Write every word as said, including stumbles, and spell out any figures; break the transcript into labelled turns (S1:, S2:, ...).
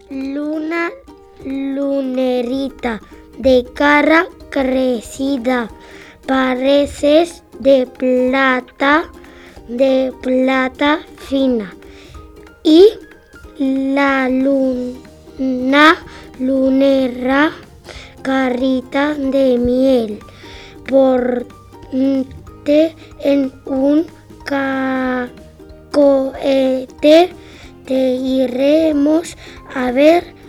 S1: Luna, lunerita, de cara crecida, pareces de plata, de plata fina. Y la luna lunera, carita de miel, ponte en un ca- cohete, te iremos a ver